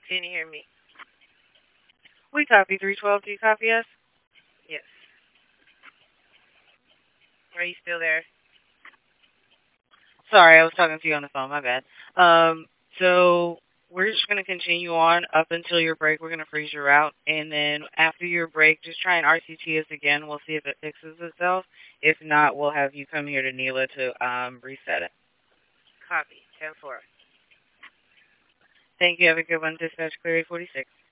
Can you hear me? We copy 312. Do you copy us? Yes. Are you still there? Sorry, I was talking to you on the phone. My bad. So we're just going to continue on up until your break. We're going to freeze your route. And then after your break, just try and RCT us again. We'll see if it fixes itself. If not, we'll have you come here to Neela to reset it. Copy. 10-4. Thank you. Have a good one. Dispatch Clear 846.